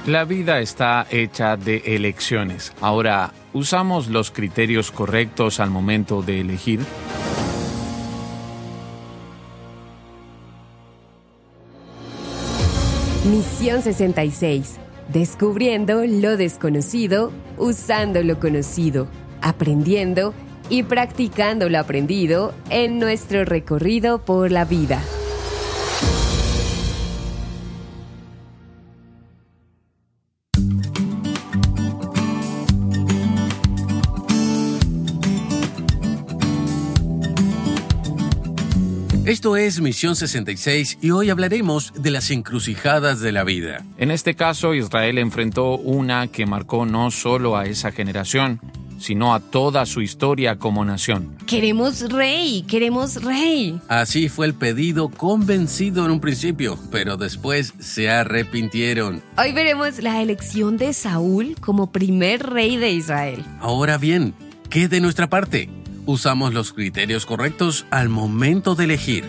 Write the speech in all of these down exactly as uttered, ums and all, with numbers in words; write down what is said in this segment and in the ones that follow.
La vida está hecha de elecciones. Ahora, ¿usamos los criterios correctos al momento de elegir? Misión sesenta y seis. Descubriendo lo desconocido, usando lo conocido, aprendiendo y practicando lo aprendido en nuestro recorrido por la vida. Esto es Misión sesenta y seis y hoy hablaremos de las encrucijadas de la vida. En este caso, Israel enfrentó una que marcó no solo a esa generación, sino a toda su historia como nación. Queremos rey, queremos rey. Así fue el pedido convencido en un principio, pero después se arrepintieron. Hoy veremos la elección de Saúl como primer rey de Israel. Ahora bien, ¿qué de nuestra parte? ¿Usamos los criterios correctos al momento de elegir?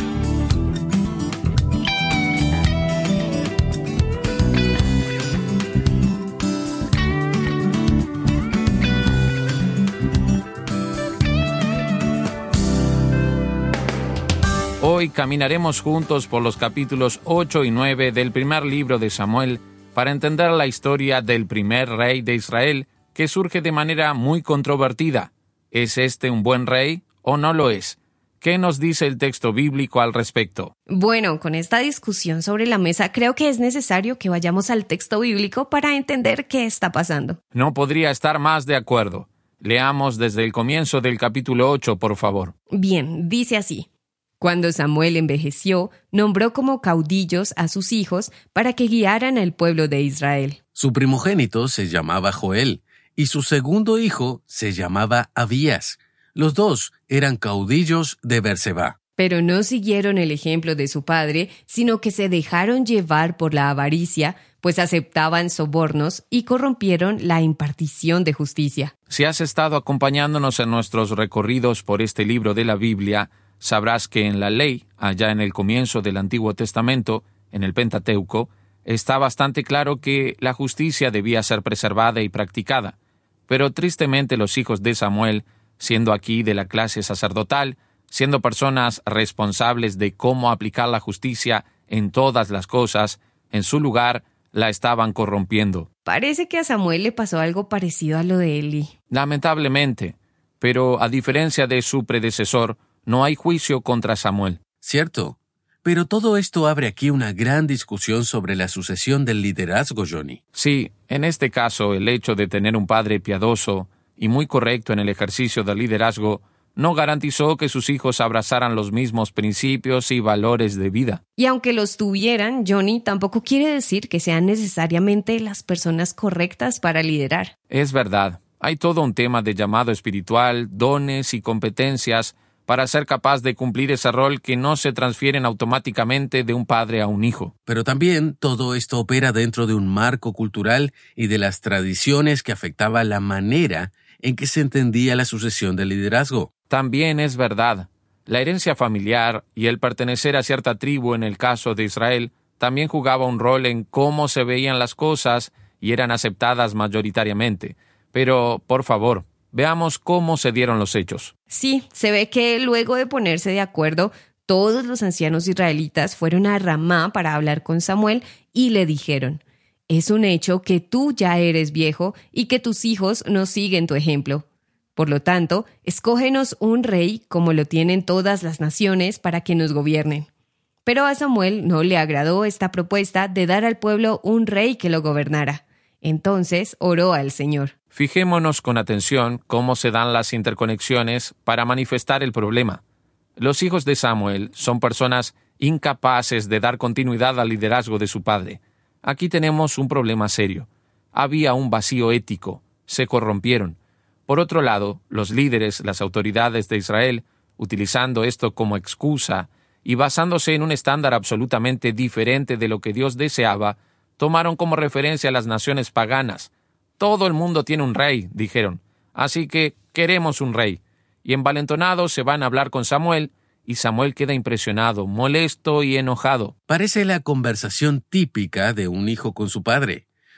Hoy caminaremos juntos por los capítulos ocho y nueve del primer libro de Samuel para entender la historia del primer rey de Israel, que surge de manera muy controvertida. ¿Es este un buen rey o no lo es? ¿Qué nos dice el texto bíblico al respecto? Bueno, con esta discusión sobre la mesa, creo que es necesario que vayamos al texto bíblico para entender qué está pasando. No podría estar más de acuerdo. Leamos desde el comienzo del capítulo ocho, por favor. Bien, dice así. Cuando Samuel envejeció, nombró como caudillos a sus hijos para que guiaran al pueblo de Israel. Su primogénito se llamaba Joel, y su segundo hijo se llamaba Abías. Los dos eran caudillos de Berseba. Pero no siguieron el ejemplo de su padre, sino que se dejaron llevar por la avaricia, pues aceptaban sobornos y corrompieron la impartición de justicia. Si has estado acompañándonos en nuestros recorridos por este libro de la Biblia, sabrás que en la ley, allá en el comienzo del Antiguo Testamento, en el Pentateuco, está bastante claro que la justicia debía ser preservada y practicada. Pero tristemente los hijos de Samuel, siendo aquí de la clase sacerdotal, siendo personas responsables de cómo aplicar la justicia en todas las cosas, en su lugar la estaban corrompiendo. Parece que a Samuel le pasó algo parecido a lo de Eli. Lamentablemente, pero a diferencia de su predecesor, no hay juicio contra Samuel. Cierto, pero todo esto abre aquí una gran discusión sobre la sucesión del liderazgo, Johnny. Sí, en este caso, el hecho de tener un padre piadoso y muy correcto en el ejercicio del liderazgo no garantizó que sus hijos abrazaran los mismos principios y valores de vida. Y aunque los tuvieran, Johnny, tampoco quiere decir que sean necesariamente las personas correctas para liderar. Es verdad, hay todo un tema de llamado espiritual, dones y competencias para ser capaz de cumplir ese rol que no se transfieren automáticamente de un padre a un hijo. Pero también todo esto opera dentro de un marco cultural y de las tradiciones que afectaba la manera en que se entendía la sucesión del liderazgo. También es verdad, la herencia familiar y el pertenecer a cierta tribu en el caso de Israel también jugaba un rol en cómo se veían las cosas y eran aceptadas mayoritariamente. Pero, por favor, veamos cómo se dieron los hechos. Sí, se ve que luego de ponerse de acuerdo, todos los ancianos israelitas fueron a Ramá para hablar con Samuel y le dijeron: es un hecho que tú ya eres viejo y que tus hijos no siguen tu ejemplo. Por lo tanto, escógenos un rey como lo tienen todas las naciones para que nos gobiernen. Pero a Samuel no le agradó esta propuesta de dar al pueblo un rey que lo gobernara. Entonces oró al Señor. Fijémonos con atención cómo se dan las interconexiones para manifestar el problema. Los hijos de Samuel son personas incapaces de dar continuidad al liderazgo de su padre. Aquí tenemos un problema serio. Había un vacío ético. Se corrompieron. Por otro lado, los líderes, las autoridades de Israel, utilizando esto como excusa y basándose en un estándar absolutamente diferente de lo que Dios deseaba, tomaron como referencia a las naciones paganas. Todo el mundo tiene un rey, dijeron. Así que queremos un rey. Y envalentonados se van a hablar con Samuel, y Samuel queda impresionado, molesto y enojado. Parece la conversación típica de un hijo con su padre.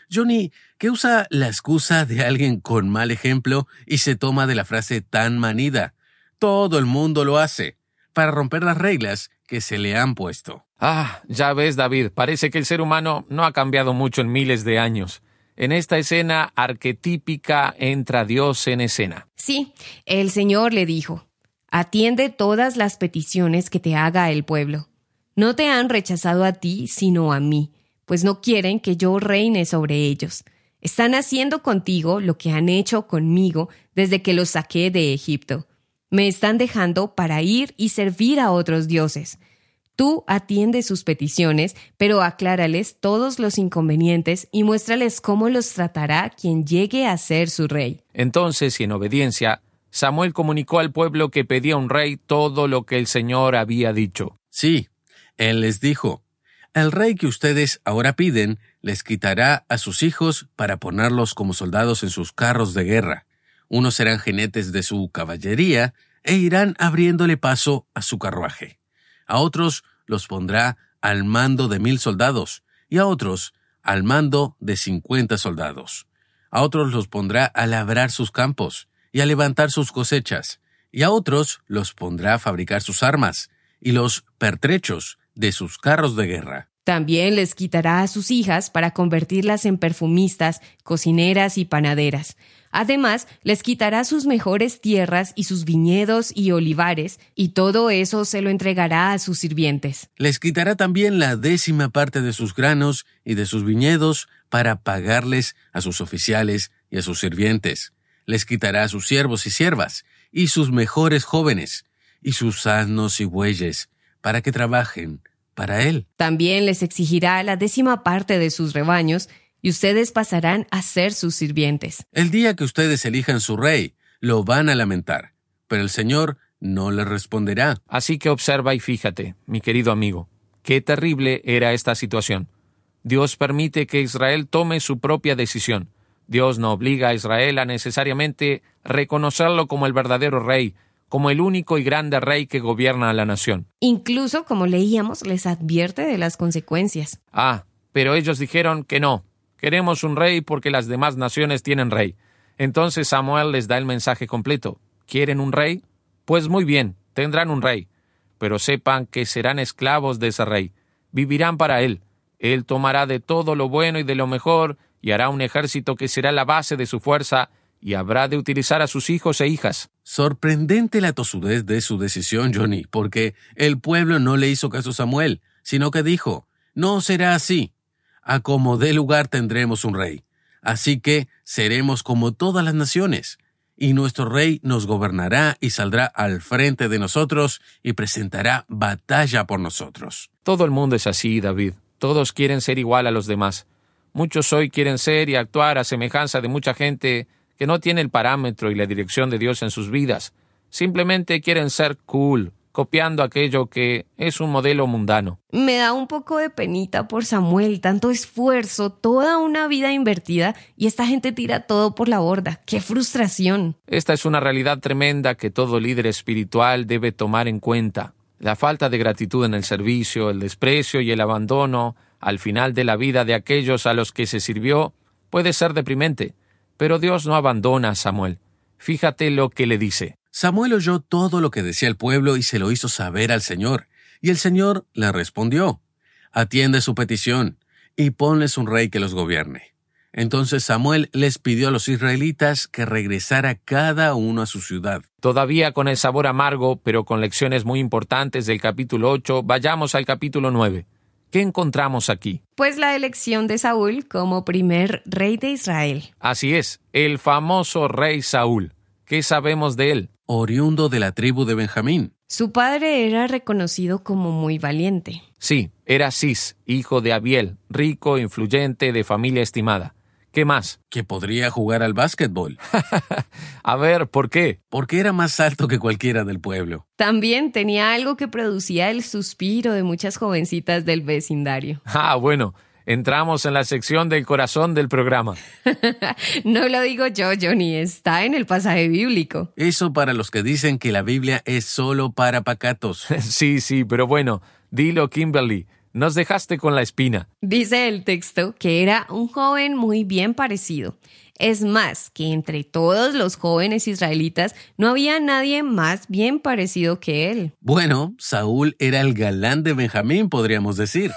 Johnny, que usa la excusa de alguien con mal ejemplo y se toma de la frase tan manida. Todo el mundo lo hace, para romper las reglas que se le han puesto. Ah, ya ves, David, parece que el ser humano no ha cambiado mucho en miles de años. En esta escena arquetípica entra Dios en escena. Sí, el Señor le dijo, atiende todas las peticiones que te haga el pueblo. No te han rechazado a ti, sino a mí, pues no quieren que yo reine sobre ellos. Están haciendo contigo lo que han hecho conmigo desde que los saqué de Egipto. Me están dejando para ir y servir a otros dioses. Tú atiende sus peticiones, pero aclárales todos los inconvenientes y muéstrales cómo los tratará quien llegue a ser su rey. Entonces, y en obediencia, Samuel comunicó al pueblo que pedía un rey todo lo que el Señor había dicho. Sí, él les dijo, el rey que ustedes ahora piden les quitará a sus hijos para ponerlos como soldados en sus carros de guerra. Unos serán jinetes de su caballería e irán abriéndole paso a su carruaje. A otros los pondrá al mando de mil soldados y a otros al mando de cincuenta soldados. A otros los pondrá a labrar sus campos y a levantar sus cosechas, y a otros los pondrá a fabricar sus armas y los pertrechos de sus carros de guerra. También les quitará a sus hijas para convertirlas en perfumistas, cocineras y panaderas. Además, les quitará sus mejores tierras y sus viñedos y olivares, y todo eso se lo entregará a sus sirvientes. Les quitará también la décima parte de sus granos y de sus viñedos para pagarles a sus oficiales y a sus sirvientes. Les quitará a sus siervos y siervas, y sus mejores jóvenes, y sus asnos y bueyes, para que trabajen para él. También les exigirá la décima parte de sus rebaños, y ustedes pasarán a ser sus sirvientes. El día que ustedes elijan su rey, lo van a lamentar, pero el Señor no les responderá. Así que observa y fíjate, mi querido amigo, qué terrible era esta situación. Dios permite que Israel tome su propia decisión. Dios no obliga a Israel a necesariamente reconocerlo como el verdadero rey, como el único y grande rey que gobierna a la nación. Incluso, como leíamos, les advierte de las consecuencias. Ah, pero ellos dijeron que no. Queremos un rey porque las demás naciones tienen rey. Entonces Samuel les da el mensaje completo. ¿Quieren un rey? Pues muy bien, tendrán un rey. Pero sepan que serán esclavos de ese rey. Vivirán para él. Él tomará de todo lo bueno y de lo mejor y hará un ejército que será la base de su fuerza y habrá de utilizar a sus hijos e hijas. Sorprendente la tosudez de su decisión, Johnny, porque el pueblo no le hizo caso a Samuel, sino que dijo, no será así. A como dé lugar tendremos un rey. Así que seremos como todas las naciones, y nuestro rey nos gobernará y saldrá al frente de nosotros y presentará batalla por nosotros. Todo el mundo es así, David. Todos quieren ser igual a los demás. Muchos hoy quieren ser y actuar a semejanza de mucha gente que no tiene el parámetro y la dirección de Dios en sus vidas. Simplemente quieren ser cool, copiando aquello que es un modelo mundano. Me da un poco de penita por Samuel, tanto esfuerzo, toda una vida invertida, y esta gente tira todo por la borda. ¡Qué frustración! Esta es una realidad tremenda que todo líder espiritual debe tomar en cuenta. La falta de gratitud en el servicio, el desprecio y el abandono al final de la vida de aquellos a los que se sirvió puede ser deprimente. Pero Dios no abandona a Samuel. Fíjate lo que le dice. Samuel oyó todo lo que decía el pueblo y se lo hizo saber al Señor. Y el Señor le respondió, atiende su petición y ponles un rey que los gobierne. Entonces Samuel les pidió a los israelitas que regresara cada uno a su ciudad. Todavía con el sabor amargo, pero con lecciones muy importantes del capítulo ocho, vayamos al capítulo nueve. ¿Qué encontramos aquí? Pues la elección de Saúl como primer rey de Israel. Así es, el famoso rey Saúl. ¿Qué sabemos de él? Oriundo de la tribu de Benjamín. Su padre era reconocido como muy valiente. Sí, era Cis, hijo de Abiel, rico, influyente, de familia estimada. ¿Qué más? Que podría jugar al básquetbol. A ver, ¿por qué? Porque era más alto que cualquiera del pueblo. También tenía algo que producía el suspiro de muchas jovencitas del vecindario. Ah, bueno, entramos en la sección del corazón del programa. No lo digo yo, Johnny, está en el pasaje bíblico. Eso para los que dicen que la Biblia es solo para pacatos. Sí, sí, pero bueno, dilo, Kimberly. nos dejaste con la espina. Dice el texto que era un joven muy bien parecido. Es más, que entre todos los jóvenes israelitas no había nadie más bien parecido que él. Bueno, Saúl era el galán de Benjamín, podríamos decir.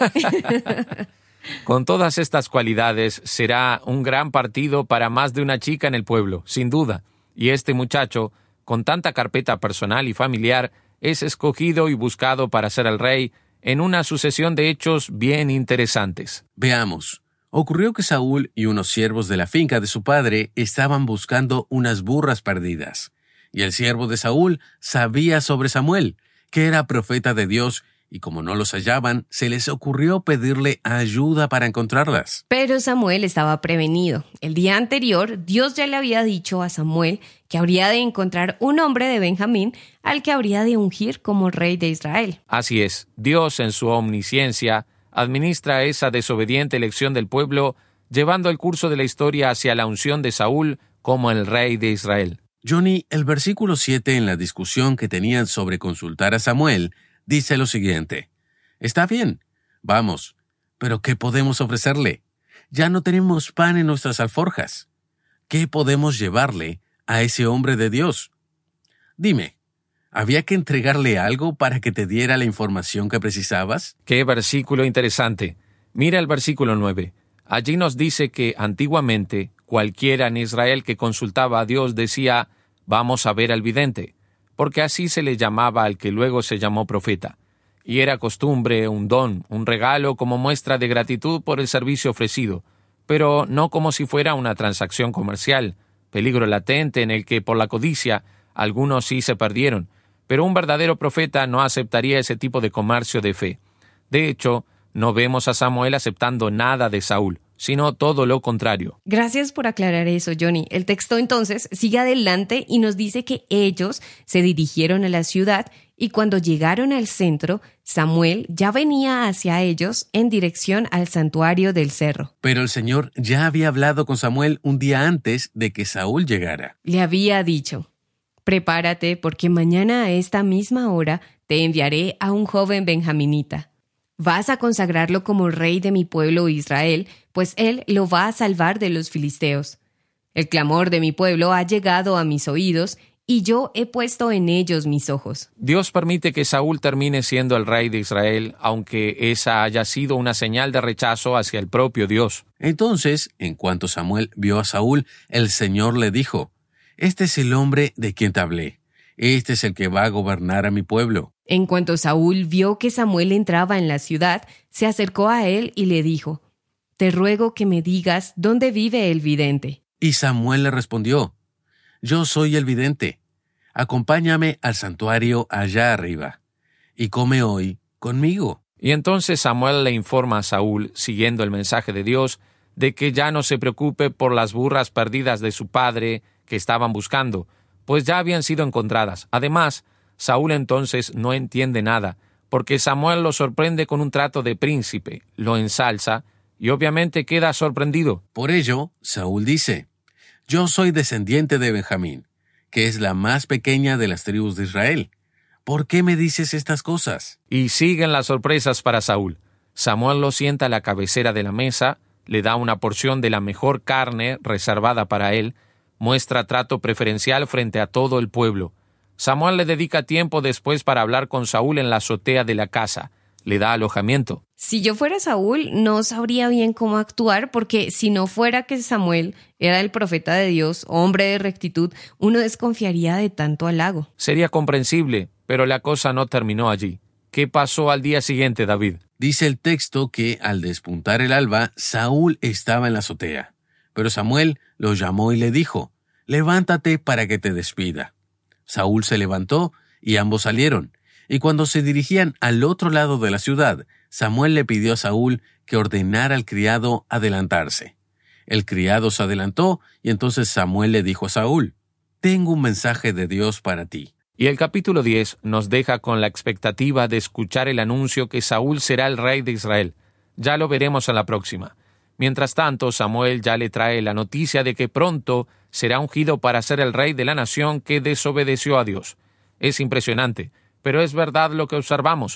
Con todas estas cualidades, será un gran partido para más de una chica en el pueblo, sin duda. Y este muchacho, con tanta carpeta personal y familiar, es escogido y buscado para ser el rey en una sucesión de hechos bien interesantes. Veamos. Ocurrió que Saúl y unos siervos de la finca de su padre estaban buscando unas burras perdidas. Y el siervo de Saúl sabía sobre Samuel, que era profeta de Dios, y como no los hallaban, se les ocurrió pedirle ayuda para encontrarlas. Pero Samuel estaba prevenido. El día anterior, Dios ya le había dicho a Samuel que habría de encontrar un hombre de Benjamín al que habría de ungir como rey de Israel. Así es, Dios en su omnisciencia administra esa desobediente elección del pueblo, llevando el curso de la historia hacia la unción de Saúl como el rey de Israel. Johnny, el versículo siete en la discusión que tenían sobre consultar a Samuel, dice lo siguiente. Está bien, vamos, pero ¿qué podemos ofrecerle? Ya no tenemos pan en nuestras alforjas. ¿Qué podemos llevarle a ese hombre de Dios? Dime, ¿había que entregarle algo para que te diera la información que precisabas? ¡Qué versículo interesante! Mira el versículo nueve. Allí nos dice que antiguamente cualquiera en Israel que consultaba a Dios decía, vamos a ver al vidente, porque así se le llamaba al que luego se llamó profeta. Y era costumbre, un don, un regalo como muestra de gratitud por el servicio ofrecido, pero no como si fuera una transacción comercial, peligro latente en el que por la codicia algunos sí se perdieron, pero un verdadero profeta no aceptaría ese tipo de comercio de fe. De hecho, no vemos a Samuel aceptando nada de Saúl, sino todo lo contrario. Gracias por aclarar eso, Johnny. El texto entonces sigue adelante y nos dice que ellos se dirigieron a la ciudad y cuando llegaron al centro, Samuel ya venía hacia ellos en dirección al santuario del cerro. Pero el Señor ya había hablado con Samuel un día antes de que Saúl llegara. Le había dicho, prepárate porque mañana a esta misma hora te enviaré a un joven benjaminita. Vas a consagrarlo como rey de mi pueblo Israel, pues él lo va a salvar de los filisteos. El clamor de mi pueblo ha llegado a mis oídos y yo he puesto en ellos mis ojos. Dios permite que Saúl termine siendo el rey de Israel, aunque esa haya sido una señal de rechazo hacia el propio Dios. Entonces, en cuanto Samuel vio a Saúl, el Señor le dijo, «Este es el hombre de quien te hablé. Este es el que va a gobernar a mi pueblo». En cuanto Saúl vio que Samuel entraba en la ciudad, se acercó a él y le dijo, «Te ruego que me digas dónde vive el vidente». Y Samuel le respondió, «Yo soy el vidente. Acompáñame al santuario allá arriba, y come hoy conmigo». Y entonces Samuel le informa a Saúl, siguiendo el mensaje de Dios, de que ya no se preocupe por las burras perdidas de su padre que estaban buscando, pues ya habían sido encontradas. Además, Saúl entonces no entiende nada, porque Samuel lo sorprende con un trato de príncipe, lo ensalza, y obviamente queda sorprendido. Por ello, Saúl dice, «Yo soy descendiente de Benjamín, que es la más pequeña de las tribus de Israel. ¿Por qué me dices estas cosas?» Y siguen las sorpresas para Saúl. Samuel lo sienta a la cabecera de la mesa, le da una porción de la mejor carne reservada para él, muestra trato preferencial frente a todo el pueblo. Samuel le dedica tiempo después para hablar con Saúl en la azotea de la casa. Le da alojamiento. Si yo fuera Saúl, no sabría bien cómo actuar, porque si no fuera que Samuel era el profeta de Dios, hombre de rectitud, uno desconfiaría de tanto halago. Sería comprensible, pero la cosa no terminó allí. ¿Qué pasó al día siguiente, David? Dice el texto que, al despuntar el alba, Saúl estaba en la azotea. Pero Samuel lo llamó y le dijo, «Levántate para que te despida». Saúl se levantó y ambos salieron. Y cuando se dirigían al otro lado de la ciudad, Samuel le pidió a Saúl que ordenara al criado adelantarse. El criado se adelantó y entonces Samuel le dijo a Saúl, «Tengo un mensaje de Dios para ti». Y el capítulo diez nos deja con la expectativa de escuchar el anuncio que Saúl será el rey de Israel. Ya lo veremos en la próxima. Mientras tanto, Samuel ya le trae la noticia de que pronto será ungido para ser el rey de la nación que desobedeció a Dios. Es impresionante, pero es verdad lo que observamos.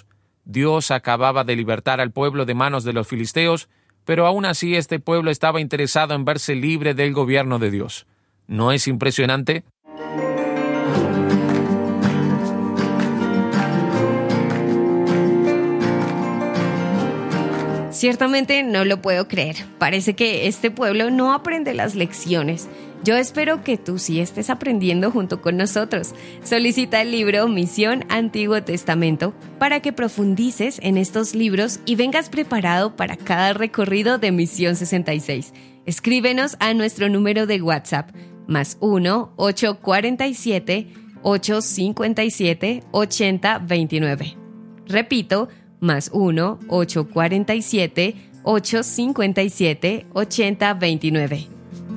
Dios acababa de libertar al pueblo de manos de los filisteos, pero aún así este pueblo estaba interesado en verse libre del gobierno de Dios. ¿No es impresionante? Ciertamente no lo puedo creer. Parece que este pueblo no aprende las lecciones. Yo espero que tú sí estés aprendiendo junto con nosotros. Solicita el libro Misión Antiguo Testamento para que profundices en estos libros y vengas preparado para cada recorrido de Misión sesenta y seis. Escríbenos a nuestro número de WhatsApp, más uno ocho cuatro siete ocho cinco siete ocho cero dos nueve. Repito, más uno ocho cuatro siete ocho cinco siete ocho cero dos nueve.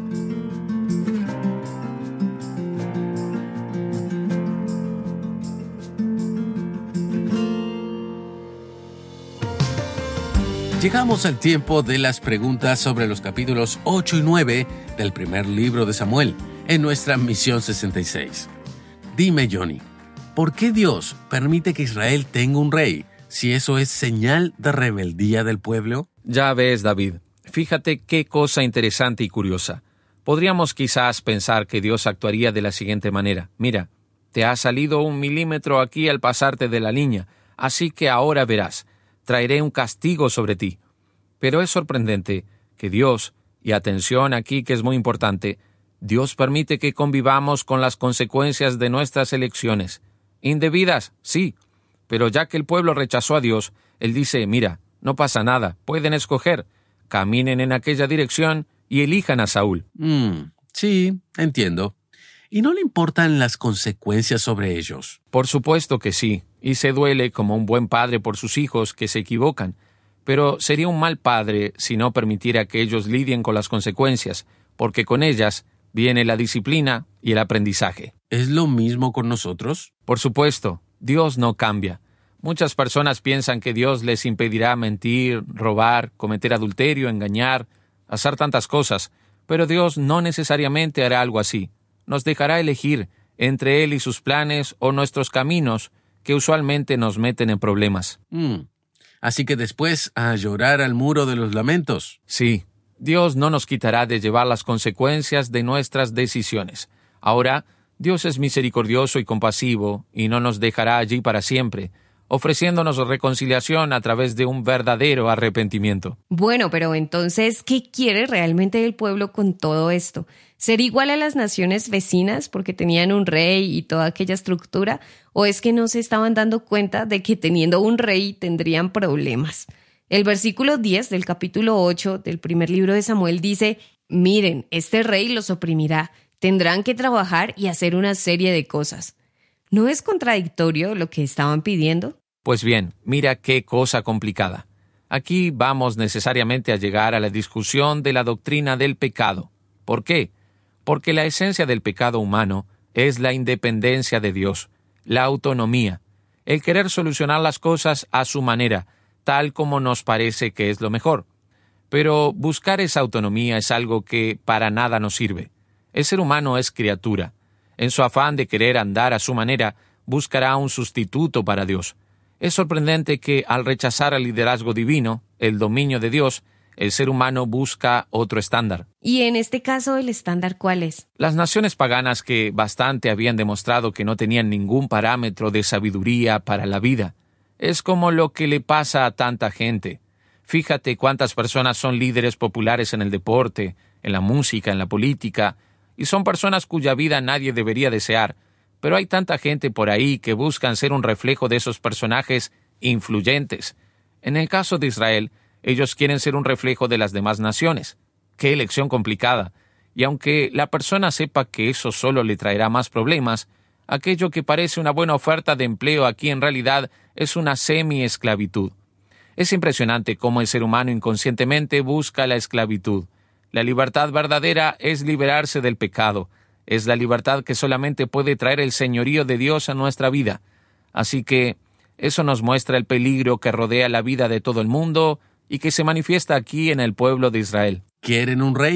Llegamos al tiempo de las preguntas sobre los capítulos ocho y nueve del primer libro de Samuel, en nuestra Misión sesenta y seis. Dime, Johnny, ¿por qué Dios permite que Israel tenga un rey si eso es señal de rebeldía del pueblo? Ya ves, David, fíjate qué cosa interesante y curiosa. Podríamos quizás pensar que Dios actuaría de la siguiente manera. Mira, te ha salido un milímetro aquí al pasarte de la línea, así que ahora verás. Traeré un castigo sobre ti. Pero es sorprendente que Dios, y atención aquí que es muy importante, Dios permite que convivamos con las consecuencias de nuestras elecciones. Indebidas, sí, pero ya que el pueblo rechazó a Dios, Él dice, mira, no pasa nada, pueden escoger, caminen en aquella dirección y elijan a Saúl. Mm, sí, entiendo. ¿Y no le importan las consecuencias sobre ellos? Por supuesto que sí, y se duele como un buen padre por sus hijos que se equivocan, pero sería un mal padre si no permitiera que ellos lidien con las consecuencias, porque con ellas viene la disciplina y el aprendizaje. ¿Es lo mismo con nosotros? Por supuesto, Dios no cambia. Muchas personas piensan que Dios les impedirá mentir, robar, cometer adulterio, engañar, hacer tantas cosas, pero Dios no necesariamente hará algo así. Nos dejará elegir entre Él y sus planes o nuestros caminos, que usualmente nos meten en problemas. Mm. Así que después a llorar al muro de los lamentos. Sí, Dios no nos quitará de llevar las consecuencias de nuestras decisiones. Ahora, Dios es misericordioso y compasivo y no nos dejará allí para siempre, ofreciéndonos reconciliación a través de un verdadero arrepentimiento. Bueno, pero entonces, ¿qué quiere realmente el pueblo con todo esto? ¿Ser igual a las naciones vecinas porque tenían un rey y toda aquella estructura? ¿O es que no se estaban dando cuenta de que teniendo un rey tendrían problemas? El versículo diez del capítulo ocho del primer libro de Samuel dice, miren, este rey los oprimirá, tendrán que trabajar y hacer una serie de cosas. ¿No es contradictorio lo que estaban pidiendo? Pues bien, mira qué cosa complicada. Aquí vamos necesariamente a llegar a la discusión de la doctrina del pecado. ¿Por qué? Porque la esencia del pecado humano es la independencia de Dios, la autonomía, el querer solucionar las cosas a su manera, tal como nos parece que es lo mejor. Pero buscar esa autonomía es algo que para nada nos sirve. El ser humano es criatura. En su afán de querer andar a su manera, buscará un sustituto para Dios. Es sorprendente que, al rechazar el liderazgo divino, el dominio de Dios, el ser humano busca otro estándar. ¿Y en este caso el estándar cuál es? Las naciones paganas que bastante habían demostrado que no tenían ningún parámetro de sabiduría para la vida. Es como lo que le pasa a tanta gente. Fíjate cuántas personas son líderes populares en el deporte, en la música, en la política, y son personas cuya vida nadie debería desear, pero hay tanta gente por ahí que buscan ser un reflejo de esos personajes influyentes. En el caso de Israel, ellos quieren ser un reflejo de las demás naciones. ¡Qué elección complicada! Y aunque la persona sepa que eso solo le traerá más problemas, aquello que parece una buena oferta de empleo aquí en realidad es una semi-esclavitud. Es impresionante cómo el ser humano inconscientemente busca la esclavitud. La libertad verdadera es liberarse del pecado. Es la libertad que solamente puede traer el señorío de Dios a nuestra vida. Así que eso nos muestra el peligro que rodea la vida de todo el mundo y que se manifiesta aquí en el pueblo de Israel. ¿Quieren un rey?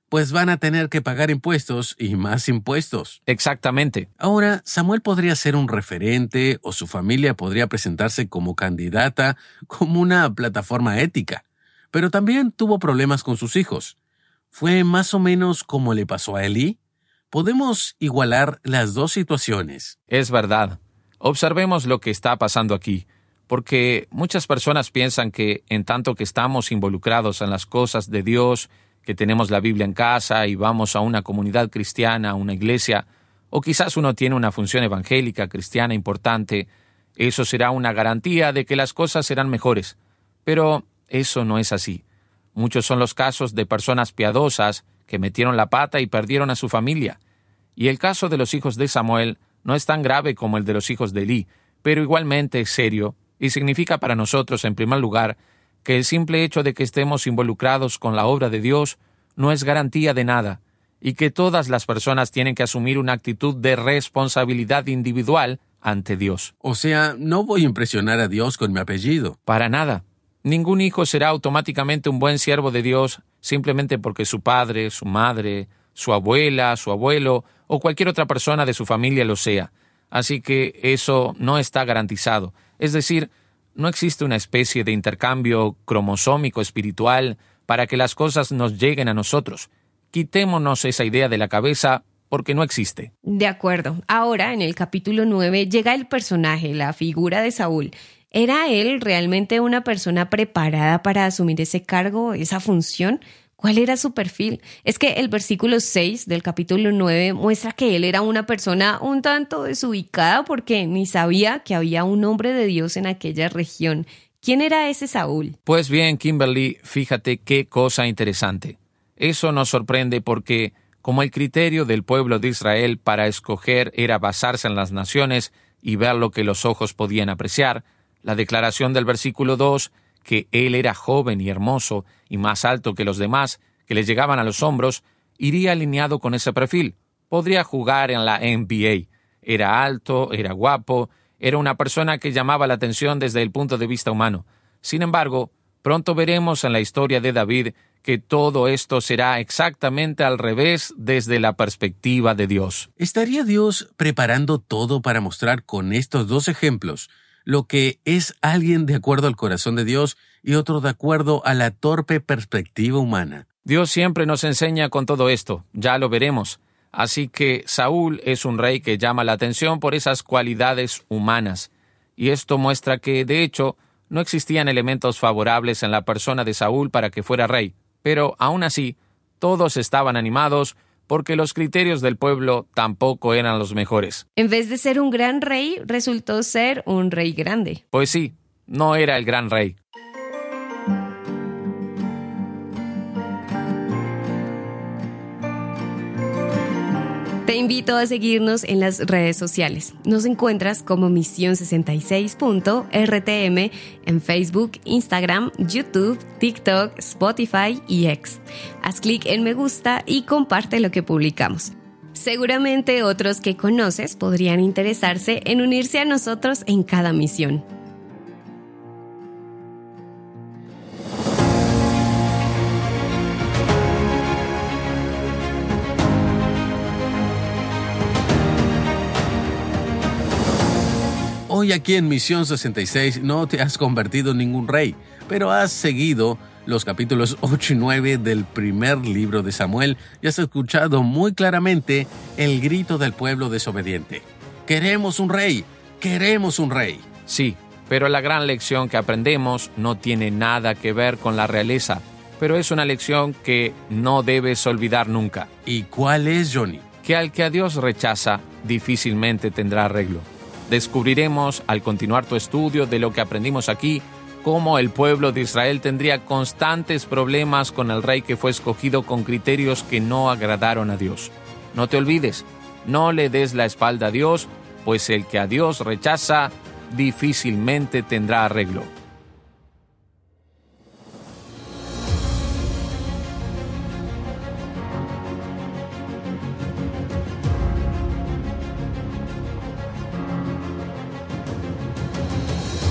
pues van a tener que pagar impuestos y más impuestos. Exactamente. Ahora, Samuel podría ser un referente o su familia podría presentarse como candidata, como una plataforma ética, pero también tuvo problemas con sus hijos. ¿Fue más o menos como le pasó a Elí? Podemos igualar las dos situaciones. Es verdad. Observemos lo que está pasando aquí, porque muchas personas piensan que en tanto que estamos involucrados en las cosas de Dios, que tenemos la Biblia en casa y vamos a una comunidad cristiana, a una iglesia, o quizás uno tiene una función evangélica cristiana importante, eso será una garantía de que las cosas serán mejores. Pero eso no es así. Muchos son los casos de personas piadosas que metieron la pata y perdieron a su familia. Y el caso de los hijos de Samuel no es tan grave como el de los hijos de Elí, pero igualmente es serio y significa para nosotros, en primer lugar, que el simple hecho de que estemos involucrados con la obra de Dios no es garantía de nada, y que todas las personas tienen que asumir una actitud de responsabilidad individual ante Dios. O sea, no voy a impresionar a Dios con mi apellido. Para nada. Ningún hijo será automáticamente un buen siervo de Dios simplemente porque su padre, su madre, su abuela, su abuelo o cualquier otra persona de su familia lo sea. Así que eso no está garantizado. Es decir, no existe una especie de intercambio cromosómico espiritual para que las cosas nos lleguen a nosotros. Quitémonos esa idea de la cabeza porque no existe. De acuerdo. Ahora, en el capítulo nueve, llega el personaje, la figura de Saúl. ¿Era él realmente una persona preparada para asumir ese cargo, esa función? ¿Cuál era su perfil? Es que el versículo seis del capítulo nueve muestra que él era una persona un tanto desubicada porque ni sabía que había un hombre de Dios en aquella región. ¿Quién era ese Saúl? Pues bien, Kimberly, fíjate qué cosa interesante. Eso nos sorprende porque, como el criterio del pueblo de Israel para escoger era basarse en las naciones y ver lo que los ojos podían apreciar, la declaración del versículo dos, que él era joven y hermoso y más alto que los demás, que le llegaban a los hombros, iría alineado con ese perfil. Podría jugar en la N B A. Era alto, era guapo, era una persona que llamaba la atención desde el punto de vista humano. Sin embargo, pronto veremos en la historia de David que todo esto será exactamente al revés desde la perspectiva de Dios. ¿Estaría Dios preparando todo para mostrar con estos dos ejemplos lo que es alguien de acuerdo al corazón de Dios y otro de acuerdo a la torpe perspectiva humana? Dios siempre nos enseña con todo esto, ya lo veremos. Así que Saúl es un rey que llama la atención por esas cualidades humanas. Y esto muestra que, de hecho, no existían elementos favorables en la persona de Saúl para que fuera rey. Pero, aún así, todos estaban animados porque los criterios del pueblo tampoco eran los mejores. En vez de ser un gran rey, resultó ser un rey grande. Pues sí, no era el gran rey. Te invito a seguirnos en las redes sociales. Nos encuentras como Misión sesenta y seis punto R T M en Facebook, Instagram, YouTube, TikTok, Spotify y X. Haz clic en me gusta y comparte lo que publicamos. Seguramente otros que conoces podrían interesarse en unirse a nosotros en cada misión. Hoy aquí en Misión sesenta y seis no te has convertido en ningún rey, pero has seguido los capítulos ocho y nueve del primer libro de Samuel y has escuchado muy claramente el grito del pueblo desobediente. ¡Queremos un rey! ¡Queremos un rey! Sí, pero la gran lección que aprendemos no tiene nada que ver con la realeza, pero es una lección que no debes olvidar nunca. ¿Y cuál es, Johnny? Que al que a Dios rechaza, difícilmente tendrá arreglo. Descubriremos, al continuar tu estudio de lo que aprendimos aquí, cómo el pueblo de Israel tendría constantes problemas con el rey que fue escogido con criterios que no agradaron a Dios. No te olvides, no le des la espalda a Dios, pues el que a Dios rechaza, difícilmente tendrá arreglo.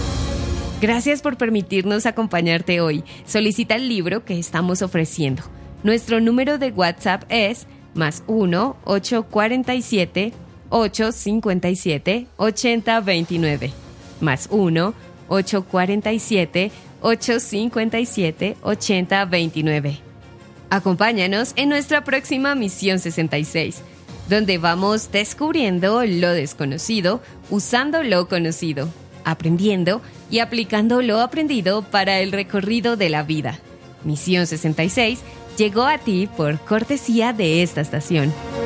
Gracias por permitirnos acompañarte hoy. Solicita el libro que estamos ofreciendo. Nuestro número de WhatsApp es más uno ocho cuatro siete ocho cinco siete ocho cero dos nueve. Más uno ocho cuatro siete ocho cinco siete ocho cero dos nueve. Acompáñanos en nuestra próxima Misión sesenta y seis, donde vamos descubriendo lo desconocido usando lo conocido, aprendiendo y aplicando lo aprendido para el recorrido de la vida. Misión sesenta y seis llegó a ti por cortesía de esta estación.